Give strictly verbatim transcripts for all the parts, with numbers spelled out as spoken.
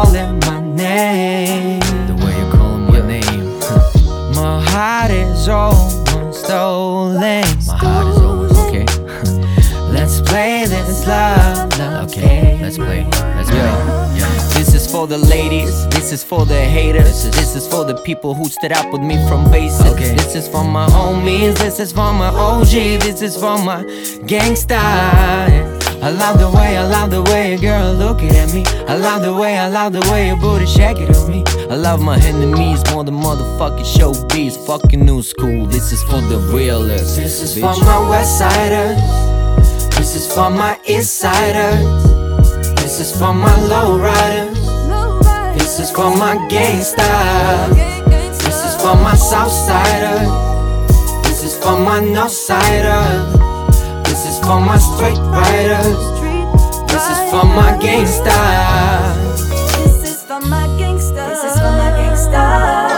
calling my name. The way you're calling my name. My heart is almost stolen. My heart is almost okay. Let's play this love, love Okay, let's play. Let's play. Yeah. This is for the ladies, this is for the haters. This is for the people who stood up with me from basics. Okay. This is for my homies, this is for my O G, this is for my gangsta. I love the way, I love the way a girl looking at me. I love the way, I love the way your booty shake it on me. I love my enemies more than motherfucking showbiz. Fucking new school, this is for the realists. This is bitch. for my west siders. This is for my east siders. This is for my low riders. This is for my gangsta. This is for my south siders. This is for my north siders. This is for my straight riders. This is for my gangsta. This is for my gangsta. This is for my gangsta.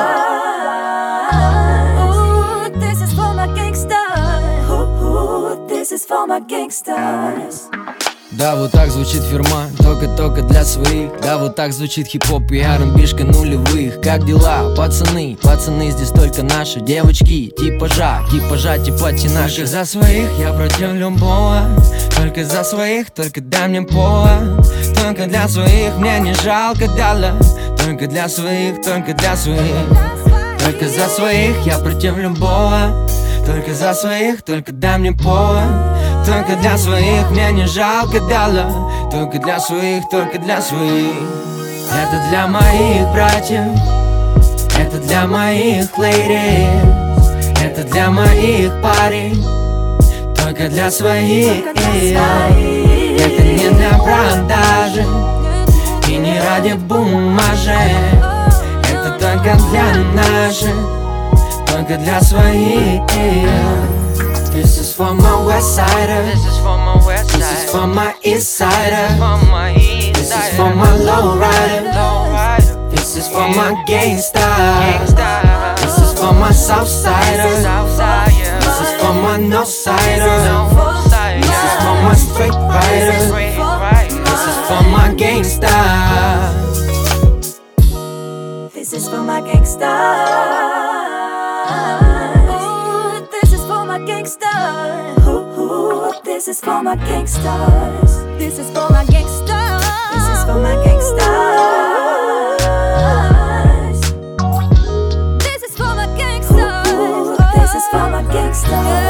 Ooh, this is for my gangsta. Ooh, ooh, this is for my gangsters. Да, вот так звучит фирма, только-только для своих. Да, вот так звучит хип-хоп и ар энд би-шка нулевых. Как дела, пацаны? Пацаны здесь только наши. Девочки, типажа, типажа, типа те наши. Только за своих я против любого. Только за своих, только дай мне повод. Только для своих мне не жалко дала. Только для своих, только для своих. Только за своих я против любого. Только за своих, только дай мне повод. Только для своих мне не жалко дала. Только для своих, только для своих. Это для моих братьев. Это для моих ladies. Это для моих парей. Только для своих. Это не для продажи и не ради бумажек. Это только для наших. Только для своих. This is for my west sider. This is for my west side. This is for my east sider. For my east This side. is for my low rider. Low rider. This is for my gangsta. Gangsta. This is for my south sider. South side, yeah. This is for my north sider. North side, This is yeah. for my straight rider. Straight right. This is for my gangsta. This is for my gangsta. Ooh, this is for my gangsta. Ooh, ooh, this is for my gangsters. This is for my gangsters. This is for my gangsters. This is for my gangsters. Ooh, this is for my gangsters.